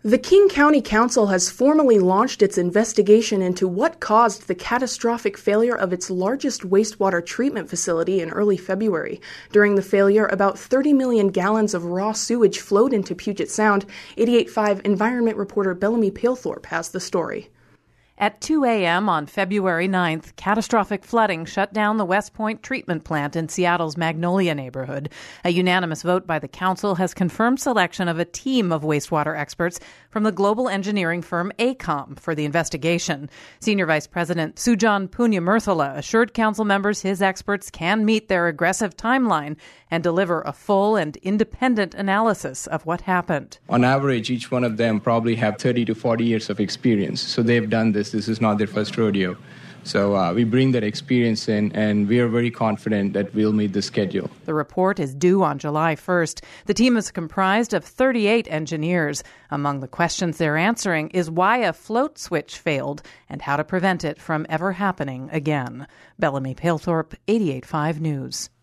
The King County Council has formally launched its investigation into what caused the catastrophic failure of its largest wastewater treatment facility in early February. During the failure, about 30 million gallons of raw sewage flowed into Puget Sound. 88.5 environment reporter Bellamy Palethorpe has the story. At 2 a.m. on February 9th, catastrophic flooding shut down the West Point treatment plant in Seattle's Magnolia neighborhood. A unanimous vote by the council has confirmed selection of a team of wastewater experts from the global engineering firm AECOM for the investigation. Senior Vice President Sujan Punyamurthala assured council members his experts can meet their aggressive timeline and deliver a full and independent analysis of what happened. On average, each one of them probably have 30 to 40 years of experience, so they've done this. This is not their first rodeo. So we bring that experience in, and we are very confident that we'll meet the schedule. The report is due on July 1st. The team is comprised of 38 engineers. Among the questions they're answering is why a float switch failed and how to prevent it from ever happening again. Bellamy Palethorpe, 88.5 News.